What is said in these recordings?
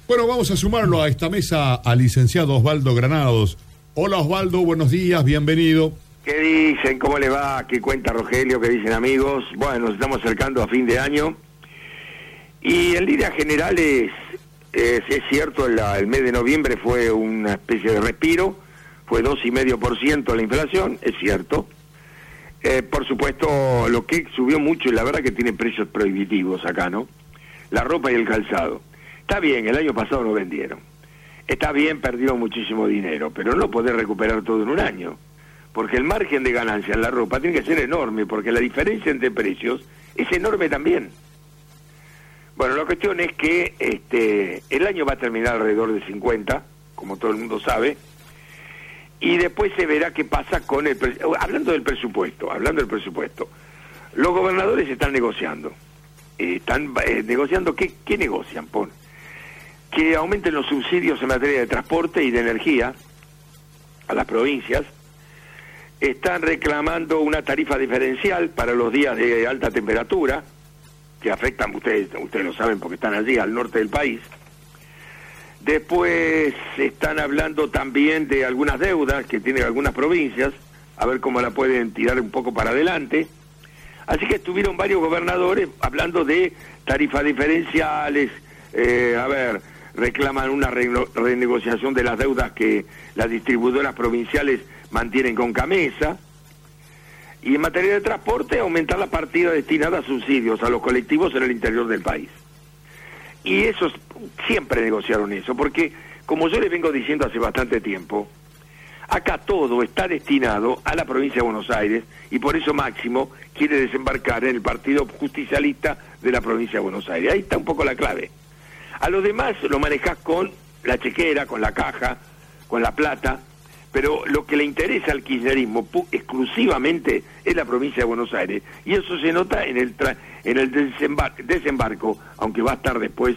Bueno, vamos a sumarlo a esta mesa al licenciado Osvaldo Granados. Hola Osvaldo, buenos días, bienvenido. ¿Qué dicen? ¿Cómo le va? ¿Qué cuenta Rogelio? ¿Qué dicen amigos? Bueno, nos estamos acercando a fin de año. Y en líneas generales, es cierto, el mes de noviembre fue una especie de respiro, fue 2,5% la inflación, es cierto. Por supuesto, lo que subió mucho, y la verdad que tiene precios prohibitivos acá, ¿no? La ropa y el calzado. Está bien, el año pasado no vendieron. Está bien, perdieron muchísimo dinero, pero no podés recuperar todo en un año. Porque el margen de ganancia en la ropa tiene que ser enorme, porque la diferencia entre precios es enorme también. Bueno, la cuestión es que el año va a terminar alrededor de 50, como todo el mundo sabe, y después se verá qué pasa con el... Hablando del presupuesto, los gobernadores están negociando. Negociando, ¿qué negocian? Que aumenten los subsidios en materia de transporte y de energía a las provincias. Están reclamando una tarifa diferencial para los días de alta temperatura, que afectan, ustedes lo saben porque están allí, al norte del país. Después están hablando también de algunas deudas que tienen algunas provincias, a ver cómo la pueden tirar un poco para adelante. Así que estuvieron varios gobernadores hablando de tarifas diferenciales, reclaman una renegociación de las deudas que las distribuidoras provinciales mantienen con Camesa. Y en materia de transporte, aumentar la partida destinada a subsidios a los colectivos en el interior del país. Y esos siempre negociaron eso, porque como yo les vengo diciendo hace bastante tiempo, acá todo está destinado a la provincia de Buenos Aires, y por eso Máximo quiere desembarcar en el Partido Justicialista de la provincia de Buenos Aires. Ahí está un poco la clave. A los demás lo manejás con la chequera, con la caja, con la plata, pero lo que le interesa al kirchnerismo exclusivamente es la provincia de Buenos Aires, y eso se nota en el desembarco, aunque va a estar después,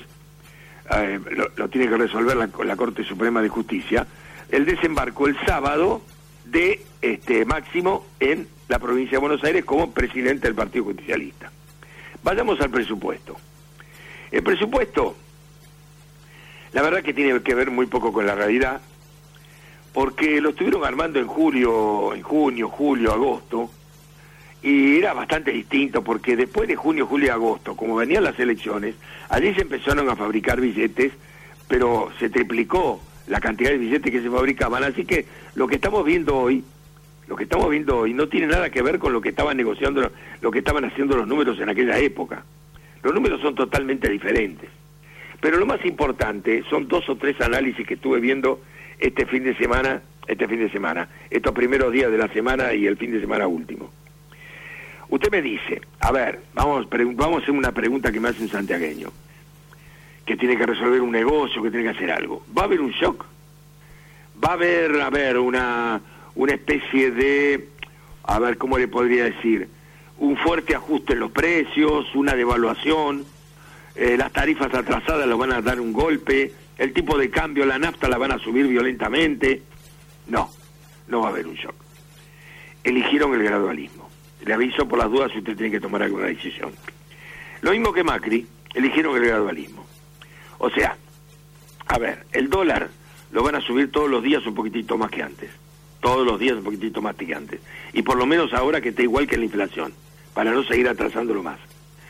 lo tiene que resolver la Corte Suprema de Justicia, el desembarco el sábado de Máximo en la provincia de Buenos Aires como presidente del Partido Justicialista. Vayamos al presupuesto. El presupuesto, la verdad que tiene que ver muy poco con la realidad, porque lo estuvieron armando en junio, julio, agosto, y era bastante distinto, porque después de junio, julio y agosto, como venían las elecciones, allí se empezaron a fabricar billetes, pero se triplicó la cantidad de billetes que se fabricaban, así que lo que estamos viendo hoy no tiene nada que ver con lo que estaban negociando, lo que estaban haciendo los números en aquella época. Los números son totalmente diferentes. Pero lo más importante son 2 o 3 análisis que estuve viendo este fin de semana, estos primeros días de la semana y el fin de semana último. Usted me dice, a ver, vamos a hacer una pregunta que me hace un santiagueño, que tiene que resolver un negocio, que tiene que hacer algo. ¿Va a haber un shock? ¿Va a haber una especie de, a ver, ¿cómo le podría decir? Un fuerte ajuste en los precios, una devaluación, las tarifas atrasadas lo van a dar un golpe, el tipo de cambio, la nafta la van a subir violentamente. No va a haber un shock. Eligieron el gradualismo. Le aviso por las dudas si usted tiene que tomar alguna decisión. Lo mismo que Macri, eligieron el gradualismo. O sea, a ver, el dólar lo van a subir todos los días un poquitito más que antes. Todos los días un poquitito más que antes. Y por lo menos ahora que esté igual que la inflación, para no seguir atrasándolo más.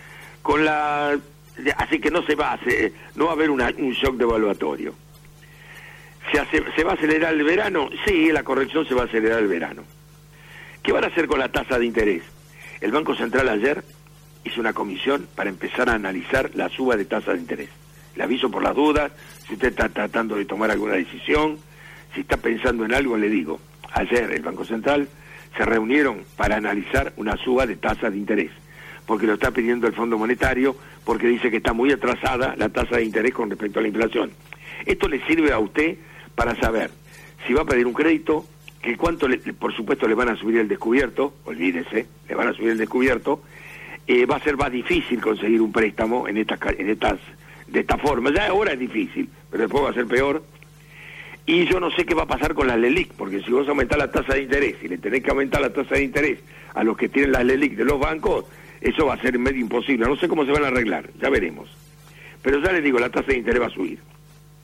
Así que no va a haber un shock devaluatorio. ¿Se va a acelerar el verano? Sí, la corrección se va a acelerar el verano. ¿Qué van a hacer con la tasa de interés? El Banco Central ayer hizo una comisión para empezar a analizar la suba de tasa de interés. Le aviso por las dudas, si usted está tratando de tomar alguna decisión, si está pensando en algo, le digo. Ayer el Banco Central se reunieron para analizar una suba de tasa de interés, porque lo está pidiendo el Fondo Monetario, porque dice que está muy atrasada la tasa de interés con respecto a la inflación. Esto le sirve a usted para saber si va a pedir un crédito, que cuánto, por supuesto, le van a subir el descubierto, olvídese, le van a subir el descubierto, va a ser más difícil conseguir un préstamo de esta forma. Ya ahora es difícil, pero después va a ser peor. Y yo no sé qué va a pasar con las LELIQ, porque si vos aumentás la tasa de interés y le tenés que aumentar la tasa de interés a los que tienen las LELIQ de los bancos, eso va a ser medio imposible. No sé cómo se van a arreglar, ya veremos. Pero ya les digo, la tasa de interés va a subir.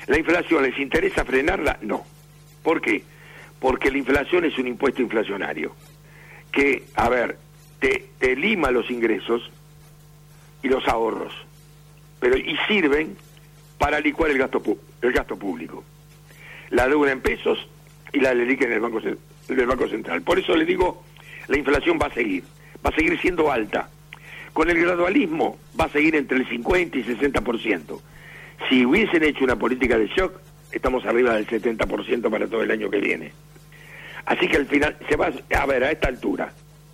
¿La inflación les interesa frenarla? No. ¿Por qué? Porque la inflación es un impuesto inflacionario que, a ver, te lima los ingresos y los ahorros, y sirven para licuar el gasto público, la deuda en pesos y la LELIQ en el Banco Central. Por eso le digo, la inflación va a seguir siendo alta. Con el gradualismo va a seguir entre el 50 y 60%. Si hubiesen hecho una política de shock, estamos arriba del 70% para todo el año que viene. Así que al final se va a ver a esta altura.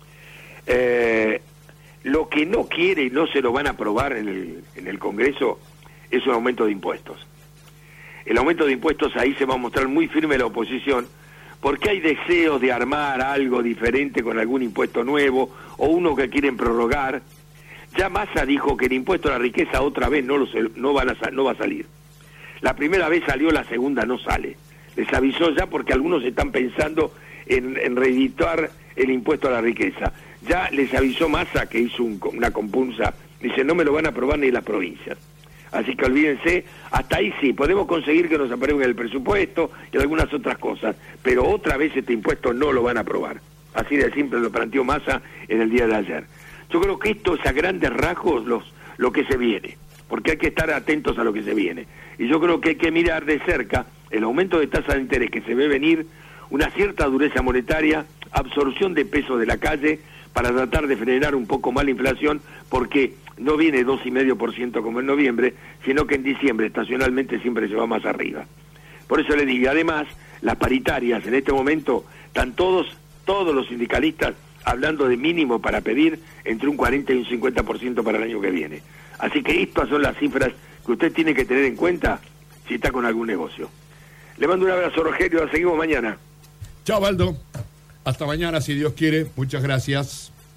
Lo que no quiere y no se lo van a aprobar en el Congreso es un aumento de impuestos. El aumento de impuestos, ahí se va a mostrar muy firme la oposición, porque hay deseos de armar algo diferente con algún impuesto nuevo o uno que quieren prorrogar. Ya Massa dijo que el impuesto a la riqueza otra vez no va a salir. La primera vez salió, la segunda no sale. Les avisó ya porque algunos están pensando en reeditar el impuesto a la riqueza. Ya les avisó Massa, que hizo una compunza, dice no me lo van a aprobar ni las provincias. Así que olvídense, hasta ahí sí, podemos conseguir que nos aprueben el presupuesto y algunas otras cosas, pero otra vez este impuesto no lo van a aprobar. Así de simple lo planteó Massa en el día de ayer. Yo creo que esto es a grandes rasgos lo que se viene, porque hay que estar atentos a lo que se viene. Y yo creo que hay que mirar de cerca el aumento de tasa de interés que se ve venir, una cierta dureza monetaria, absorción de pesos de la calle para tratar de frenar un poco más la inflación, porque no viene 2,5% como en noviembre, sino que en diciembre estacionalmente siempre se va más arriba. Por eso le digo, además, las paritarias en este momento están todos los sindicalistas hablando de mínimo para pedir entre un 40 y un 50% para el año que viene. Así que estas son las cifras que usted tiene que tener en cuenta si está con algún negocio. Le mando un abrazo, Rogelio, seguimos mañana. Chao, Baldo. Hasta mañana, si Dios quiere. Muchas gracias.